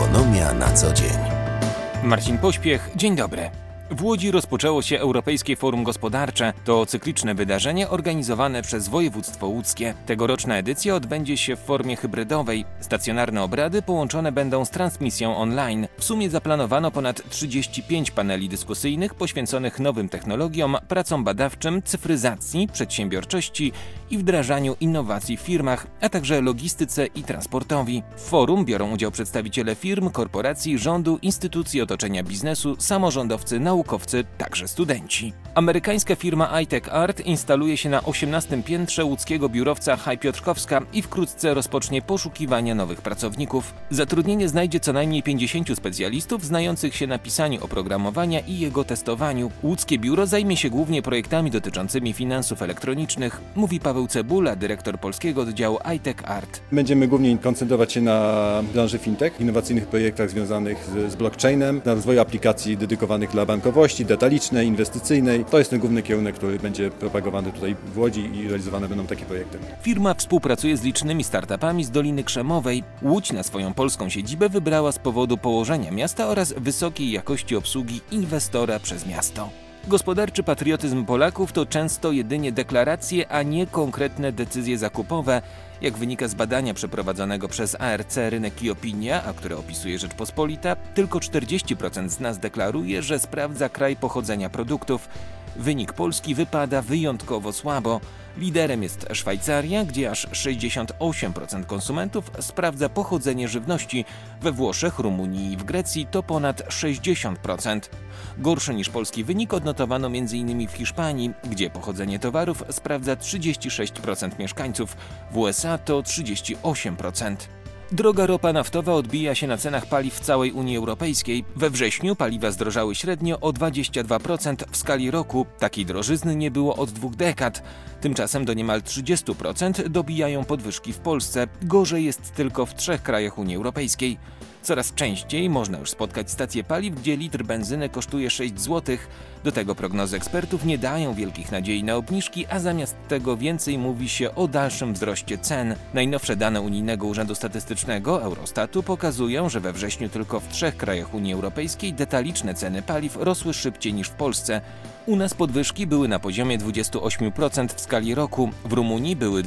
Ekonomia na co dzień. Marcin Pośpiech, dzień dobry. W Łodzi rozpoczęło się Europejskie Forum Gospodarcze. To cykliczne wydarzenie organizowane przez województwo łódzkie. Tegoroczna edycja odbędzie się w formie hybrydowej. Stacjonarne obrady połączone będą z transmisją online. W sumie zaplanowano ponad 35 paneli dyskusyjnych poświęconych nowym technologiom, pracom badawczym, cyfryzacji, przedsiębiorczości i wdrażaniu innowacji w firmach, a także logistyce i transportowi. W forum biorą udział przedstawiciele firm, korporacji, rządu, instytucji otoczenia biznesu, samorządowcy, naukowcy, także studenci. Amerykańska firma iTechArt instaluje się na 18. piętrze łódzkiego biurowca High Piotrkowska i wkrótce rozpocznie poszukiwania nowych pracowników. Zatrudnienie znajdzie co najmniej 50 specjalistów znających się na pisaniu oprogramowania i jego testowaniu. Łódzkie biuro zajmie się głównie projektami dotyczącymi finansów elektronicznych, mówi Paweł Cebula, dyrektor polskiego oddziału iTechArt. Będziemy głównie koncentrować się na branży fintech, innowacyjnych projektach związanych z blockchainem, na rozwoju aplikacji dedykowanych dla bankowości, detalicznej, inwestycyjnej. To jest ten główny kierunek, który będzie propagowany tutaj w Łodzi i realizowane będą takie projekty. Firma współpracuje z licznymi startupami z Doliny Krzemowej. Łódź na swoją polską siedzibę wybrała z powodu położenia miasta oraz wysokiej jakości obsługi inwestora przez miasto. Gospodarczy patriotyzm Polaków to często jedynie deklaracje, a nie konkretne decyzje zakupowe. Jak wynika z badania przeprowadzonego przez ARC Rynek i Opinia, a które opisuje Rzeczpospolita, tylko 40% z nas deklaruje, że sprawdza kraj pochodzenia produktów. Wynik Polski wypada wyjątkowo słabo. Liderem jest Szwajcaria, gdzie aż 68% konsumentów sprawdza pochodzenie żywności. We Włoszech, Rumunii i w Grecji to ponad 60%. Gorszy niż polski wynik odnotowano m.in. w Hiszpanii, gdzie pochodzenie towarów sprawdza 36% mieszkańców. W USA to 38%. Droga ropa naftowa odbija się na cenach paliw w całej Unii Europejskiej. We wrześniu paliwa zdrożały średnio o 22% w skali roku. Takiej drożyzny nie było od 2 dekad. Tymczasem do niemal 30% dobijają podwyżki w Polsce. Gorzej jest tylko w 3 krajach Unii Europejskiej. Coraz częściej można już spotkać stacje paliw, gdzie litr benzyny kosztuje 6 zł. Do tego prognozy ekspertów nie dają wielkich nadziei na obniżki, a zamiast tego więcej mówi się o dalszym wzroście cen. Najnowsze dane Unijnego Urzędu Statystycznego, Eurostatu, pokazują, że we wrześniu tylko w 3 krajach Unii Europejskiej detaliczne ceny paliw rosły szybciej niż w Polsce. U nas podwyżki były na poziomie 28% w skali roku, w Rumunii były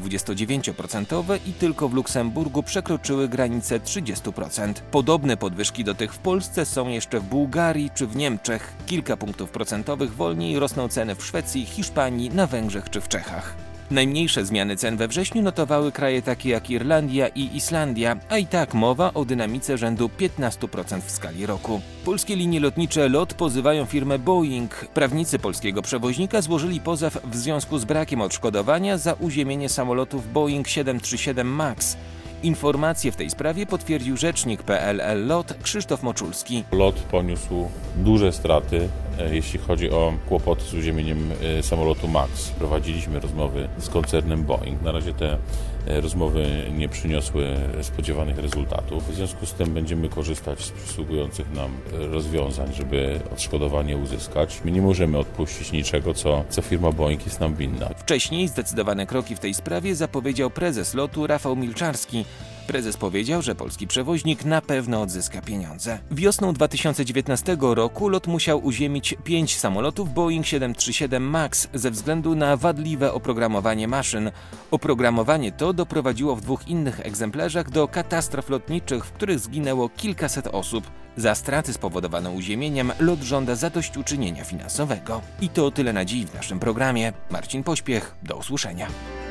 29% i tylko w Luksemburgu przekroczyły granicę 30%. Podobne podwyżki do tych w Polsce są jeszcze w Bułgarii czy w Niemczech. Kilka punktów procentowych wolniej rosną ceny w Szwecji, Hiszpanii, na Węgrzech czy w Czechach. Najmniejsze zmiany cen we wrześniu notowały kraje takie jak Irlandia i Islandia, a i tak mowa o dynamice rzędu 15% w skali roku. Polskie linie lotnicze LOT pozywają firmę Boeing. Prawnicy polskiego przewoźnika złożyli pozew w związku z brakiem odszkodowania za uziemienie samolotów Boeing 737 MAX. Informacje w tej sprawie potwierdził rzecznik PLL LOT Krzysztof Moczulski. LOT poniósł duże straty, jeśli chodzi o kłopoty z uziemieniem samolotu MAX. Prowadziliśmy rozmowy z koncernem Boeing. Na razie te rozmowy nie przyniosły spodziewanych rezultatów. W związku z tym będziemy korzystać z przysługujących nam rozwiązań, żeby odszkodowanie uzyskać. My nie możemy odpuścić niczego, co firma Boeing jest nam winna. Wcześniej zdecydowane kroki w tej sprawie zapowiedział prezes LOT-u Rafał Milczarski. Prezes powiedział, że polski przewoźnik na pewno odzyska pieniądze. Wiosną 2019 roku LOT musiał uziemić 5 samolotów Boeing 737 MAX ze względu na wadliwe oprogramowanie maszyn. Oprogramowanie to doprowadziło w 2 innych egzemplarzach do katastrof lotniczych, w których zginęło kilkaset osób. Za straty spowodowane uziemieniem LOT żąda zadośćuczynienia finansowego. I to tyle na dziś w naszym programie. Marcin Pośpiech, do usłyszenia.